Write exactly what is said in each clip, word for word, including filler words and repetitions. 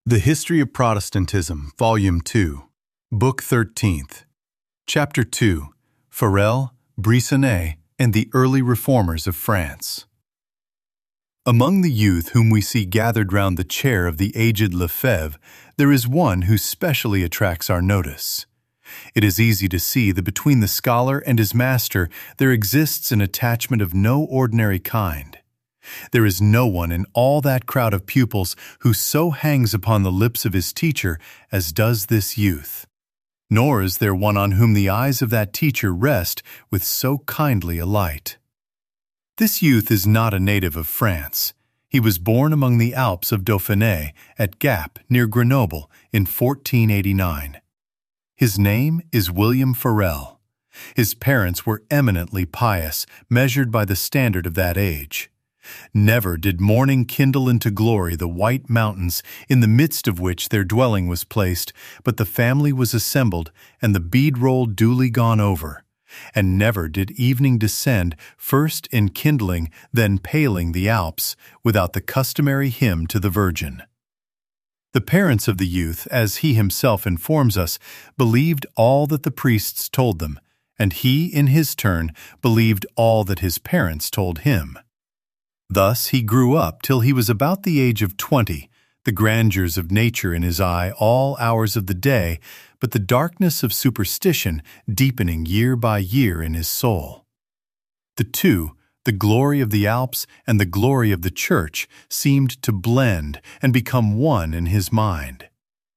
The History of Protestantism, Volume two, Book thirteenth, Chapter two, Farel, Brisonnet, and the Early Reformers of France. Among the youth whom we see gathered round the chair of the aged Lefebvre, there is one who specially attracts our notice. It is easy to see that between the scholar and his master there exists an attachment of no ordinary kind. There is no one in all that crowd of pupils who so hangs upon the lips of his teacher as does this youth. Nor is there one on whom the eyes of that teacher rest with so kindly a light. This youth is not a native of France. He was born among the Alps of Dauphiné at Gap, near Grenoble, in fourteen eighty-nine. His name is William Farel. His parents were eminently pious, measured by the standard of that age. Never did morning kindle into glory the white mountains in the midst of which their dwelling was placed, but the family was assembled and the bead roll duly gone over. And never did evening descend, first enkindling, then paling the Alps, without the customary hymn to the Virgin. The parents of the youth, as he himself informs us, believed all that the priests told them, and he, in his turn, believed all that his parents told him. Thus he grew up till he was about the age of twenty, the grandeurs of nature in his eye all hours of the day, but the darkness of superstition deepening year by year in his soul. The two, the glory of the Alps and the glory of the Church, seemed to blend and become one in his mind.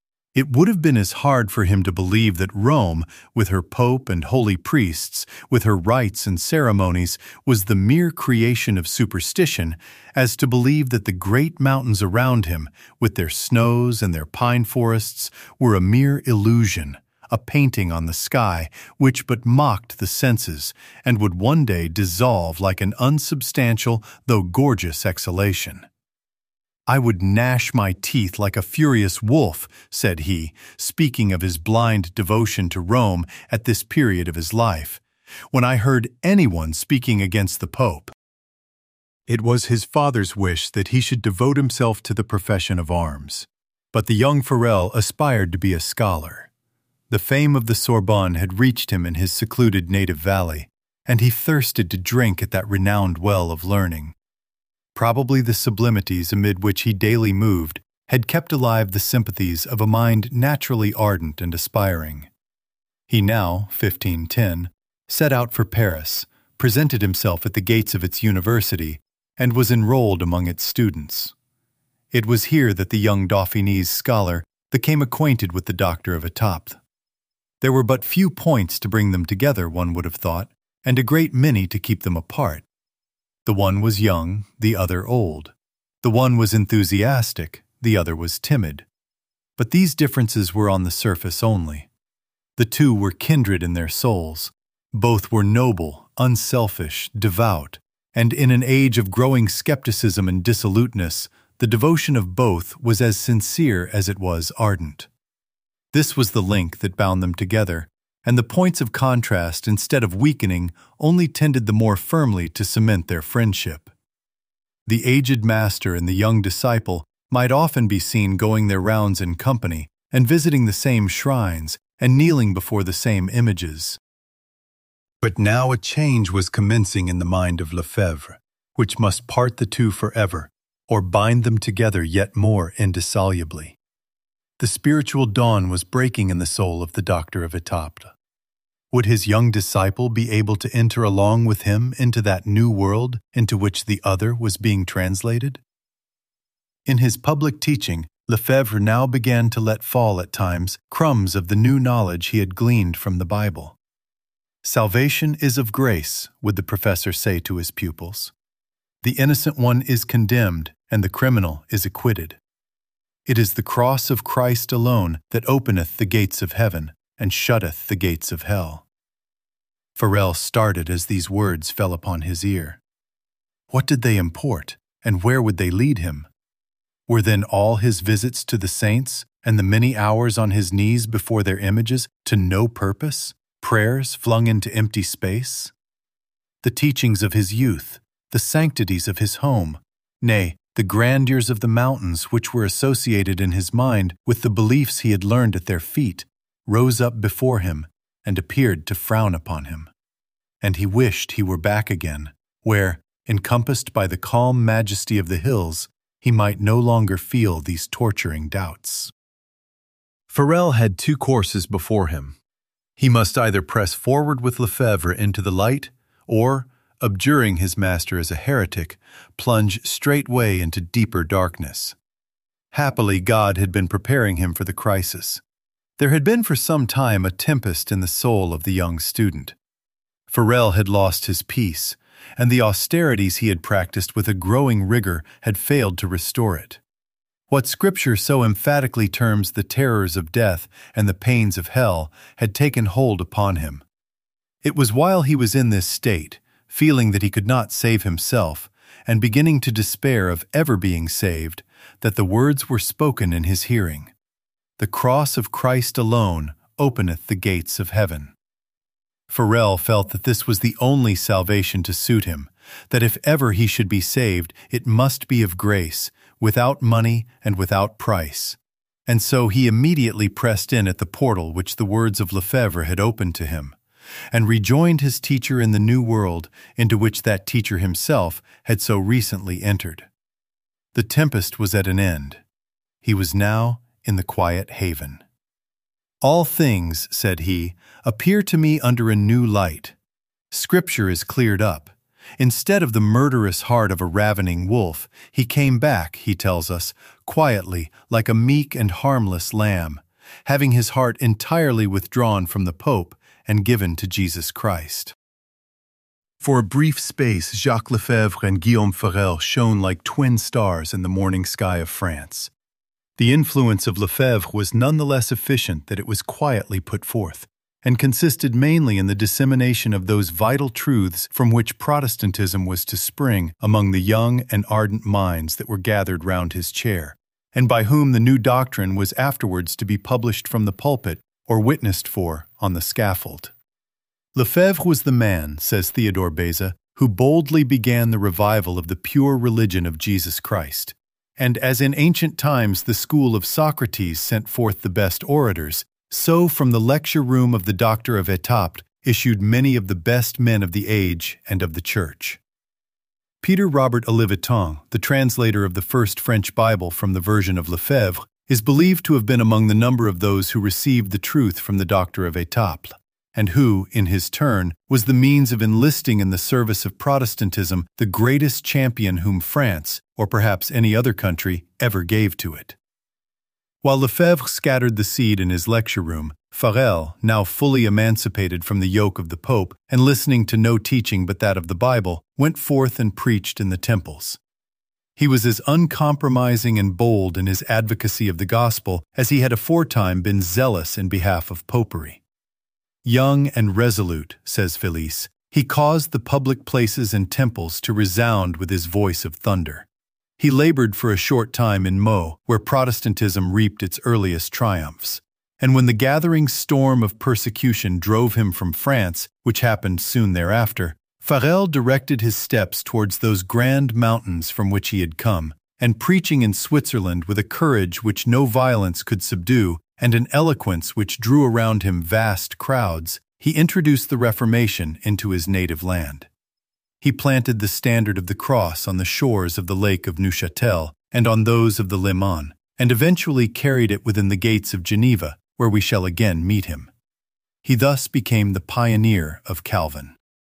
It would have been as hard for him to believe that Rome, with her pope and holy priests, with her rites and ceremonies, was the mere creation of superstition, as to believe that the great mountains around him, with their snows and their pine forests, were a mere illusion, a painting on the sky, which but mocked the senses, and would one day dissolve like an unsubstantial though gorgeous exhalation. "I would gnash my teeth like a furious wolf," said he, speaking of his blind devotion to Rome at this period of his life, "when I heard anyone speaking against the Pope." It was his father's wish that he should devote himself to the profession of arms, but the young Farel aspired to be a scholar. The fame of the Sorbonne had reached him in his secluded native valley, and he thirsted to drink at that renowned well of learning. Probably the sublimities amid which he daily moved had kept alive the sympathies of a mind naturally ardent and aspiring. He now, fifteen ten, set out for Paris, presented himself at the gates of its university, and was enrolled among its students. It was here that the young Dauphinese scholar became acquainted with the doctor of Etaples. There were but few points to bring them together, one would have thought, and a great many to keep them apart. The one was young, the other old. The one was enthusiastic, the other was timid. But these differences were on the surface only. The two were kindred in their souls. Both were noble, unselfish, devout, and in an age of growing skepticism and dissoluteness, the devotion of both was as sincere as it was ardent. This was the link that bound them together, and the points of contrast, instead of weakening, only tended the more firmly to cement their friendship. The aged master and the young disciple might often be seen going their rounds in company, and visiting the same shrines, and kneeling before the same images. But now a change was commencing in the mind of Lefebvre, which must part the two forever, or bind them together yet more indissolubly. The spiritual dawn was breaking in the soul of the doctor of Etaples. Would his young disciple be able to enter along with him into that new world into which the other was being translated? In his public teaching, Lefebvre now began to let fall at times crumbs of the new knowledge he had gleaned from the Bible. "Salvation is of grace," would the professor say to his pupils. "The innocent one is condemned, and the criminal is acquitted. It is the cross of Christ alone that openeth the gates of heaven, and shutteth the gates of hell." Farel started as these words fell upon his ear. What did they import, and where would they lead him? Were then all his visits to the saints, and the many hours on his knees before their images, to no purpose, prayers flung into empty space? The teachings of his youth, the sanctities of his home, nay, The grandeurs of the mountains, which were associated in his mind with the beliefs he had learned at their feet, rose up before him and appeared to frown upon him. And he wished he were back again, where, encompassed by the calm majesty of the hills, he might no longer feel these torturing doubts. Farel had two courses before him. He must either press forward with Lefebvre into the light, or, abjuring his master as a heretic, plunge straightway into deeper darkness. Happily, God had been preparing him for the crisis. There had been for some time a tempest in the soul of the young student. Farel had lost his peace, and the austerities he had practiced with a growing rigor had failed to restore it. What Scripture so emphatically terms the terrors of death and the pains of hell had taken hold upon him. It was while he was in this state, feeling that he could not save himself, and beginning to despair of ever being saved, that the words were spoken in his hearing. The cross of Christ alone openeth the gates of heaven. Farel felt that this was the only salvation to suit him, that if ever he should be saved, it must be of grace, without money and without price. And so he immediately pressed in at the portal which the words of Lefebvre had opened to him, and rejoined his teacher in the new world into which that teacher himself had so recently entered. The tempest was at an end. He was now in the quiet haven. All things, said he, appear to me under a new light. Scripture is cleared up. Instead of the murderous heart of a ravening wolf, he came back, he tells us, quietly, like a meek and harmless lamb, having his heart entirely withdrawn from the Pope and given to Jesus Christ. For a brief space, Jacques Lefebvre and Guillaume Farel shone like twin stars in the morning sky of France. The influence of Lefebvre was none the less efficient that it was quietly put forth, and consisted mainly in the dissemination of those vital truths from which Protestantism was to spring among the young and ardent minds that were gathered round his chair, and by whom the new doctrine was afterwards to be published from the pulpit or witnessed for on the scaffold. Lefebvre was the man, says Theodore Beza, who boldly began the revival of the pure religion of Jesus Christ. And as in ancient times the school of Socrates sent forth the best orators, so from the lecture room of the Doctor of Etaples issued many of the best men of the age and of the Church. Peter Robert Olivetan, the translator of the first French Bible from the version of Lefebvre, is believed to have been among the number of those who received the truth from the Doctor of Etaples, and who, in his turn, was the means of enlisting in the service of Protestantism the greatest champion whom France, or perhaps any other country, ever gave to it. While Lefebvre scattered the seed in his lecture room, Farel, now fully emancipated from the yoke of the Pope and listening to no teaching but that of the Bible, went forth and preached in the temples. He was as uncompromising and bold in his advocacy of the gospel as he had aforetime been zealous in behalf of popery. Young and resolute, says Felice, he caused the public places and temples to resound with his voice of thunder. He labored for a short time in Meaux, where Protestantism reaped its earliest triumphs. And when the gathering storm of persecution drove him from France, which happened soon thereafter, Farel directed his steps towards those grand mountains from which he had come, and preaching in Switzerland with a courage which no violence could subdue, and an eloquence which drew around him vast crowds, he introduced the Reformation into his native land. He planted the standard of the cross on the shores of the lake of Neuchâtel and on those of the Léman, and eventually carried it within the gates of Geneva, where we shall again meet him. He thus became the pioneer of Calvin.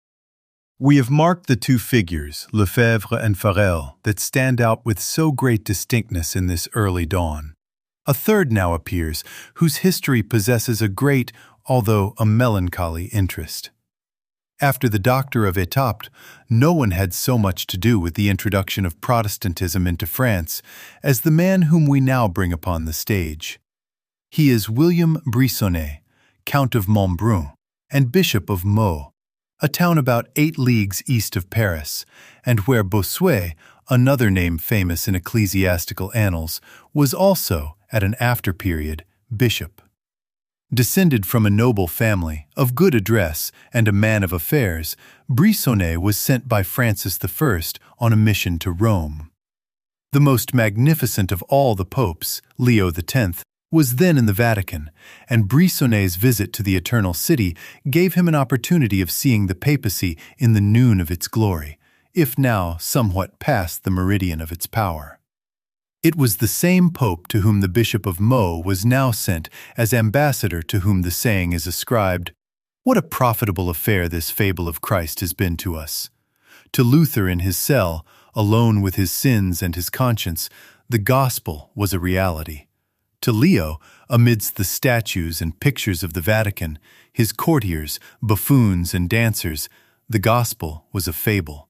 We have marked the two figures, Lefebvre and Farel, that stand out with so great distinctness in this early dawn. A third now appears, whose history possesses a great, although a melancholy, interest. After the Doctor of Etaples, no one had so much to do with the introduction of Protestantism into France as the man whom we now bring upon the stage. He is William Briçonnet, Count of Montbrun, and Bishop of Meaux, a town about eight leagues east of Paris, and where Bossuet, another name famous in ecclesiastical annals, was also, at an after period, bishop. Descended from a noble family, of good address, and a man of affairs, Briçonnet was sent by Francis the First on a mission to Rome. The most magnificent of all the popes, Leo the tenth, was then in the Vatican, and Brisonnet's visit to the Eternal City gave him an opportunity of seeing the papacy in the noon of its glory, if now somewhat past the meridian of its power. It was the same pope to whom the Bishop of Meaux was now sent as ambassador, to whom the saying is ascribed, "What a profitable affair this fable of Christ has been to us." To Luther in his cell, alone with his sins and his conscience, the gospel was a reality. To Leo, amidst the statues and pictures of the Vatican, his courtiers, buffoons, and dancers, the gospel was a fable.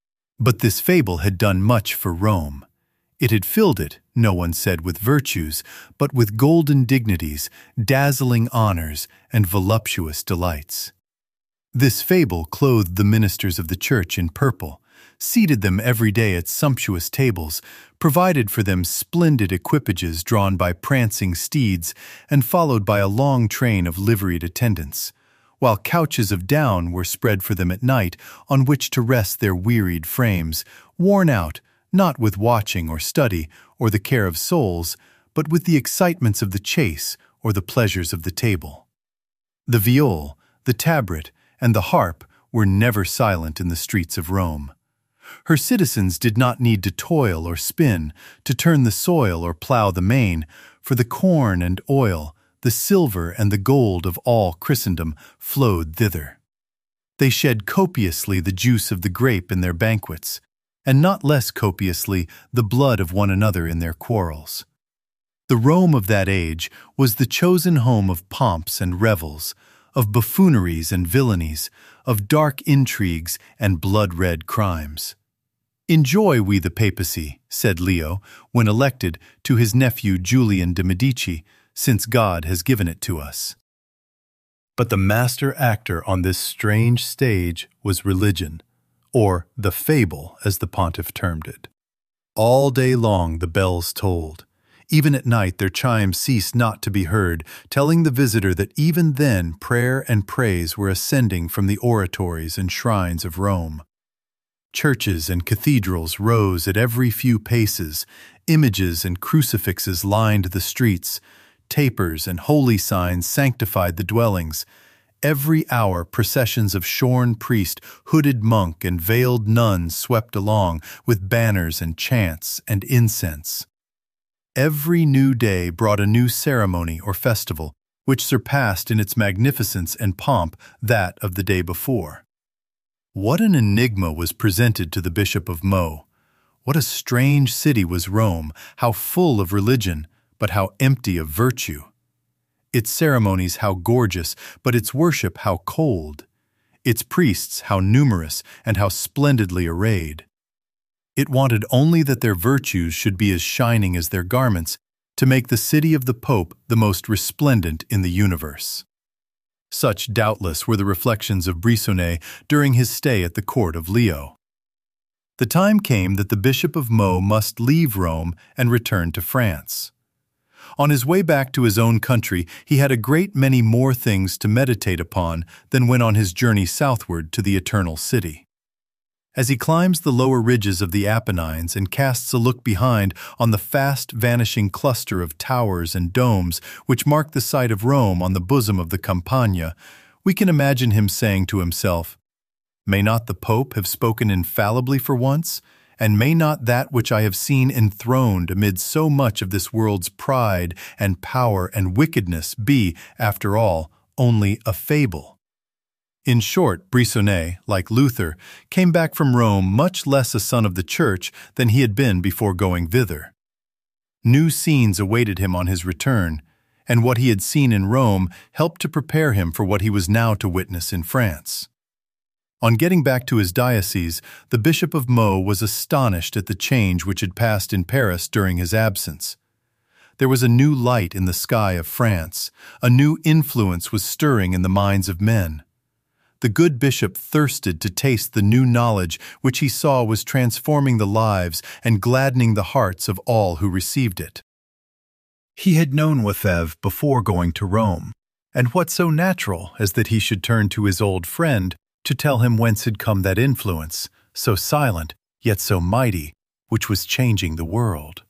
But this fable had done much for Rome. It had filled it, no one said with virtues, but with golden dignities, dazzling honors, and voluptuous delights. This fable clothed the ministers of the church in purple, seated them every day at sumptuous tables, provided for them splendid equipages drawn by prancing steeds and followed by a long train of liveried attendants, while couches of down were spread for them at night on which to rest their wearied frames, worn out, not with watching or study or the care of souls, but with the excitements of the chase or the pleasures of the table. The viol, the tabret, and the harp were never silent in the streets of Rome. Her citizens did not need to toil or spin, to turn the soil or plow the main, for the corn and oil, the silver and the gold of all Christendom flowed thither. They shed copiously the juice of the grape in their banquets, and not less copiously the blood of one another in their quarrels. The Rome of that age was the chosen home of pomps and revels, of buffooneries and villainies, of dark intrigues and blood-red crimes. "Enjoy we the papacy," said Leo, when elected, to his nephew Julian de Medici, "since God has given it to us." But the master actor on this strange stage was religion, or the fable, as the pontiff termed it. All day long the bells tolled. Even at night their chimes ceased not to be heard, telling the visitor that even then prayer and praise were ascending from the oratories and shrines of Rome. Churches and cathedrals rose at every few paces, images and crucifixes lined the streets, tapers and holy signs sanctified the dwellings. Every hour processions of shorn priest, hooded monk, and veiled nun swept along with banners and chants and incense. Every new day brought a new ceremony or festival, which surpassed in its magnificence and pomp that of the day before. What an enigma was presented to the Bishop of Meaux! What a strange city was Rome, how full of religion, but how empty of virtue! Its ceremonies how gorgeous, but its worship how cold! Its priests how numerous and how splendidly arrayed! It wanted only that their virtues should be as shining as their garments to make the city of the Pope the most resplendent in the universe. Such, doubtless, were the reflections of Brisonnet during his stay at the court of Leo. The time came that the Bishop of Meaux must leave Rome and return to France. On his way back to his own country, he had a great many more things to meditate upon than when on his journey southward to the Eternal City. As he climbs the lower ridges of the Apennines and casts a look behind on the fast-vanishing cluster of towers and domes which mark the site of Rome on the bosom of the Campagna, we can imagine him saying to himself, "May not the Pope have spoken infallibly for once? And may not that which I have seen enthroned amid so much of this world's pride and power and wickedness be, after all, only a fable?" In short, Brisonnet, like Luther, came back from Rome much less a son of the Church than he had been before going thither. New scenes awaited him on his return, and what he had seen in Rome helped to prepare him for what he was now to witness in France. On getting back to his diocese, the Bishop of Meaux was astonished at the change which had passed in Paris during his absence. There was a new light in the sky of France, a new influence was stirring in the minds of men. The good bishop thirsted to taste the new knowledge which he saw was transforming the lives and gladdening the hearts of all who received it. He had known Lefebvre before going to Rome, and what so natural as that he should turn to his old friend to tell him whence had come that influence, so silent, yet so mighty, which was changing the world.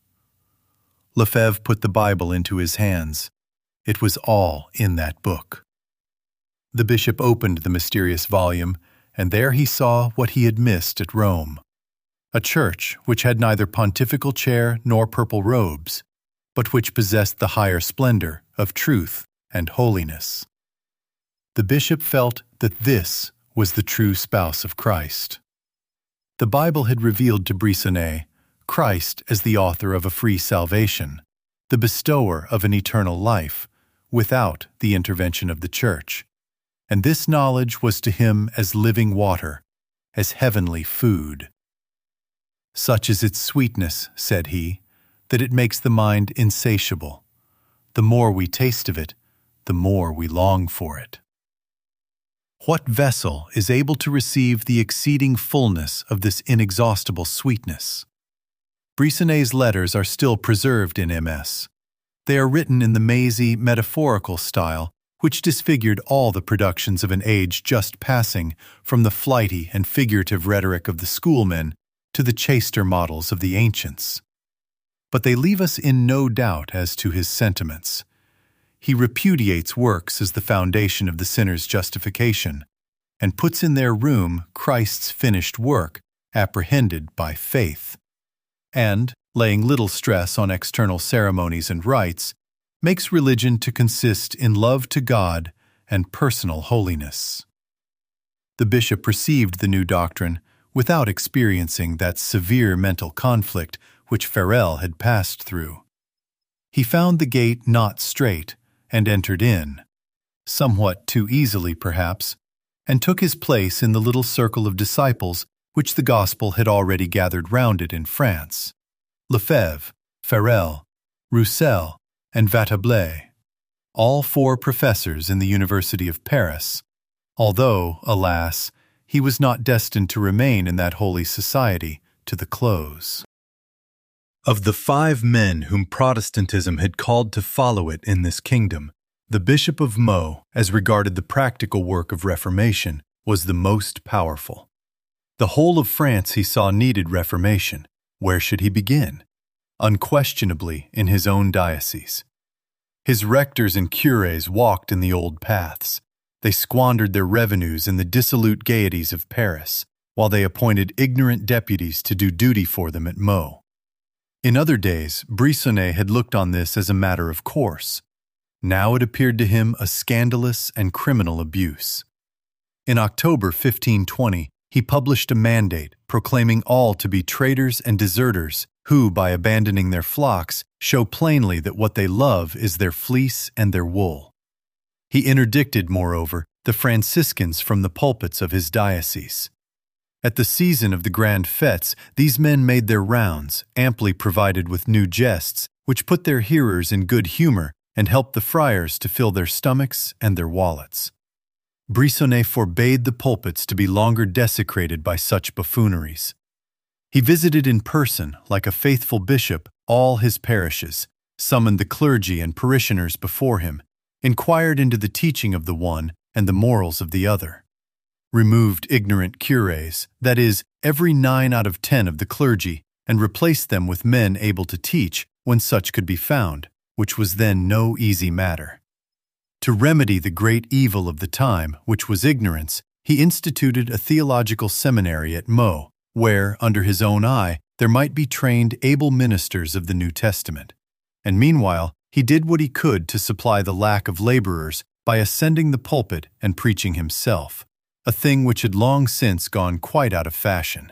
Lefebvre put the Bible into his hands. It was all in that book. The bishop opened the mysterious volume, and there he saw what he had missed at Rome, a church which had neither pontifical chair nor purple robes, but which possessed the higher splendor of truth and holiness. The bishop felt that this was the true spouse of Christ. The Bible had revealed to Brisonnet Christ as the author of a free salvation, the bestower of an eternal life, without the intervention of the Church. And this knowledge was to him as living water, as heavenly food. Such is its sweetness, said he, that it makes the mind insatiable. The more we taste of it, the more we long for it. What vessel is able to receive the exceeding fullness of this inexhaustible sweetness? Brisonnet's letters are still preserved in M S. They are written in the mazy, metaphorical style which disfigured all the productions of an age just passing from the flighty and figurative rhetoric of the schoolmen to the chaster models of the ancients. But they leave us in no doubt as to his sentiments. He repudiates works as the foundation of the sinner's justification, and puts in their room Christ's finished work, apprehended by faith. And, laying little stress on external ceremonies and rites, makes religion to consist in love to God and personal holiness. The bishop received the new doctrine without experiencing that severe mental conflict which Farel had passed through. He found the gate not straight and entered in, somewhat too easily perhaps, and took his place in the little circle of disciples which the gospel had already gathered round it in France. Lefebvre, Farel, Roussel, and Vatable, all four professors in the University of Paris, although, alas, he was not destined to remain in that holy society to the close. Of the five men whom Protestantism had called to follow it in this kingdom, the Bishop of Meaux, as regarded the practical work of Reformation, was the most powerful. The whole of France he saw needed reformation. Where should he begin? Unquestionably in his own diocese. His rectors and curés walked in the old paths. They squandered their revenues in the dissolute gaieties of Paris, while they appointed ignorant deputies to do duty for them at Meaux. In other days, Brisonnet had looked on this as a matter of course. Now it appeared to him a scandalous and criminal abuse. In October fifteen twenty, he published a mandate proclaiming all to be traitors and deserters who, by abandoning their flocks, show plainly that what they love is their fleece and their wool. He interdicted, moreover, the Franciscans from the pulpits of his diocese. At the season of the grand fêtes, these men made their rounds, amply provided with new jests, which put their hearers in good humor and helped the friars to fill their stomachs and their wallets. Brisonnet forbade the pulpits to be longer desecrated by such buffooneries. He visited in person, like a faithful bishop, all his parishes, summoned the clergy and parishioners before him, inquired into the teaching of the one and the morals of the other, removed ignorant curés, that is, every nine out of ten of the clergy, and replaced them with men able to teach when such could be found, which was then no easy matter. To remedy the great evil of the time, which was ignorance, he instituted a theological seminary at Meaux, where, under his own eye, there might be trained able ministers of the New Testament. And meanwhile, he did what he could to supply the lack of laborers by ascending the pulpit and preaching himself, a thing which had long since gone quite out of fashion.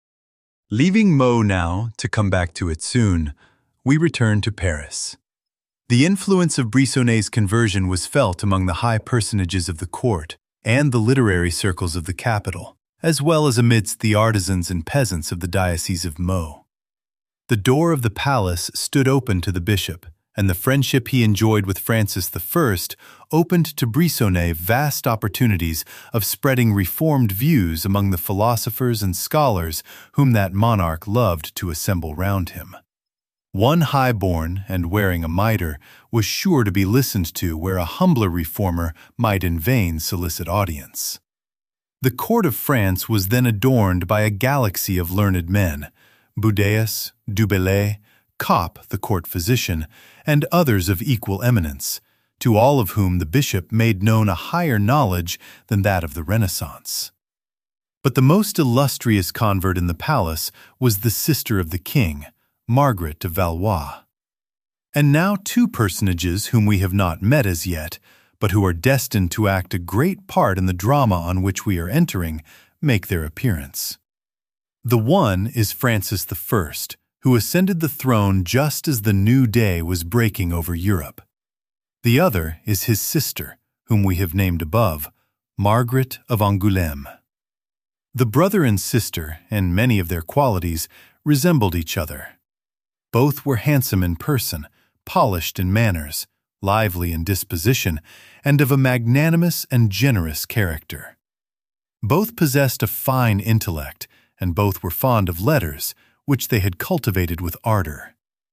Leaving Meaux now, to come back to it soon, we return to Paris. The influence of Brisonnet's conversion was felt among the high personages of the court and the literary circles of the capital, as well as amidst the artisans and peasants of the Diocese of Meaux. The door of the palace stood open to the bishop, and the friendship he enjoyed with Francis the First opened to Brisonnet vast opportunities of spreading reformed views among the philosophers and scholars whom that monarch loved to assemble round him. One high-born and wearing a mitre was sure to be listened to where a humbler reformer might in vain solicit audience. The court of France was then adorned by a galaxy of learned men, Budæus, Du Bellay, Kopp, the court physician, and others of equal eminence, to all of whom the bishop made known a higher knowledge than that of the Renaissance. But the most illustrious convert in the palace was the sister of the king, Margaret of Valois. And now two personages whom we have not met as yet, but who are destined to act a great part in the drama on which we are entering, make their appearance. The one is Francis the First, who ascended the throne just as the new day was breaking over Europe. The other is his sister, whom we have named above, Margaret of Angoulême. The brother and sister, and many of their qualities, resembled each other. Both were handsome in person, polished in manners, lively in disposition, and of a magnanimous and generous character. Both possessed a fine intellect, and both were fond of letters, which they had cultivated with ardor.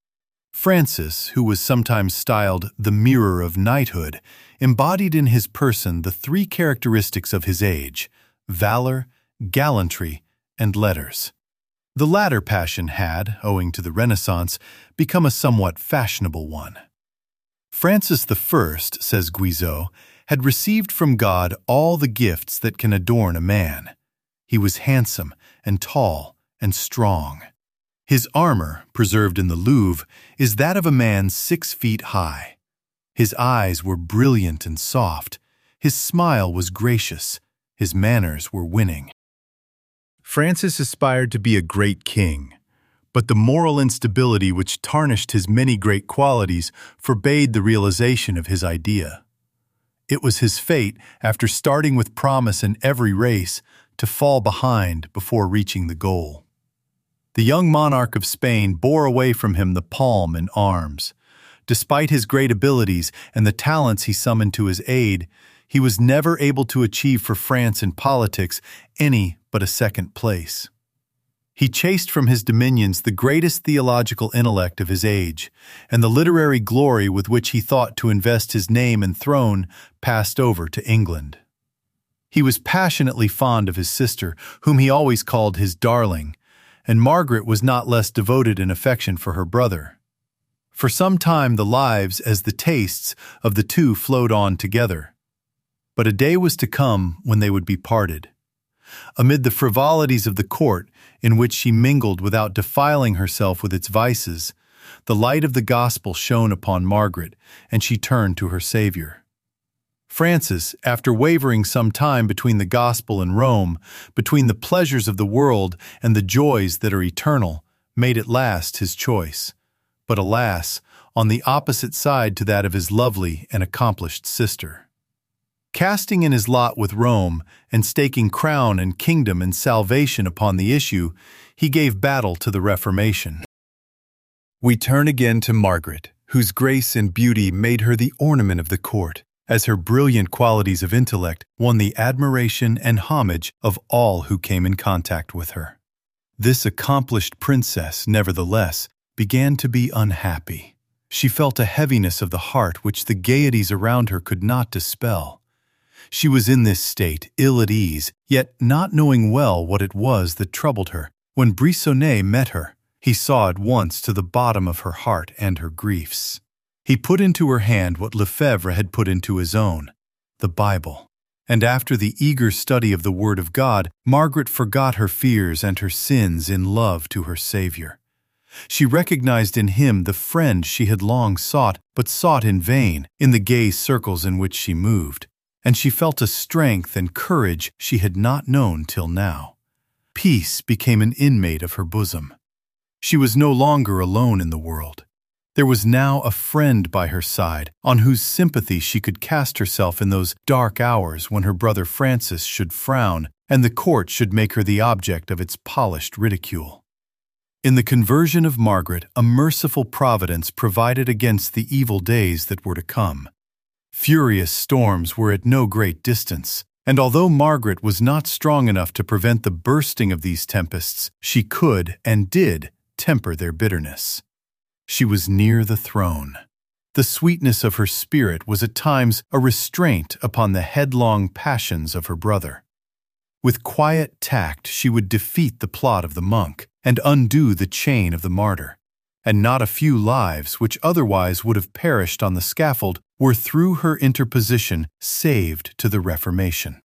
Francis, who was sometimes styled the mirror of knighthood, embodied in his person the three characteristics of his age: valor, gallantry, and letters. The latter passion had, owing to the Renaissance, become a somewhat fashionable one. Francis the First, says Guizot, had received from God all the gifts that can adorn a man. He was handsome and tall and strong. His armor, preserved in the Louvre, is that of a man six feet high. His eyes were brilliant and soft. His smile was gracious. His manners were winning. Francis aspired to be a great king, but the moral instability which tarnished his many great qualities forbade the realization of his idea. It was his fate, after starting with promise in every race, to fall behind before reaching the goal. The young monarch of Spain bore away from him the palm in arms. Despite his great abilities and the talents he summoned to his aid, he was never able to achieve for France in politics any but a second place. He chased from his dominions the greatest theological intellect of his age, and the literary glory with which he thought to invest his name and throne passed over to England. He was passionately fond of his sister, whom he always called his darling, and Margaret was not less devoted in affection for her brother. For some time the lives, as the tastes, of the two flowed on together. But a day was to come when they would be parted. Amid the frivolities of the court, in which she mingled without defiling herself with its vices, the light of the gospel shone upon Margaret, and she turned to her Savior. Francis, after wavering some time between the gospel and Rome, between the pleasures of the world and the joys that are eternal, made at last his choice. But alas, on the opposite side to that of his lovely and accomplished sister. Casting in his lot with Rome, and staking crown and kingdom and salvation upon the issue, he gave battle to the Reformation. We turn again to Margaret, whose grace and beauty made her the ornament of the court, as her brilliant qualities of intellect won the admiration and homage of all who came in contact with her. This accomplished princess, nevertheless, began to be unhappy. She felt a heaviness of the heart which the gaieties around her could not dispel. She was in this state, ill at ease, yet not knowing well what it was that troubled her. When Briçonnet met her, he saw at once to the bottom of her heart and her griefs. He put into her hand what Lefebvre had put into his own, the Bible. And after the eager study of the Word of God, Margaret forgot her fears and her sins in love to her Savior. She recognized in him the friend she had long sought, but sought in vain, in the gay circles in which she moved. And she felt a strength and courage she had not known till now. Peace became an inmate of her bosom. She was no longer alone in the world. There was now a friend by her side, on whose sympathy she could cast herself in those dark hours when her brother Francis should frown, and the court should make her the object of its polished ridicule. In the conversion of Margaret, a merciful providence provided against the evil days that were to come. Furious storms were at no great distance, and although Margaret was not strong enough to prevent the bursting of these tempests, she could, and did, temper their bitterness. She was near the throne. The sweetness of her spirit was at times a restraint upon the headlong passions of her brother. With quiet tact she would defeat the plot of the monk, and undo the chain of the martyr, and not a few lives which otherwise would have perished on the scaffold were through her interposition saved to the Reformation.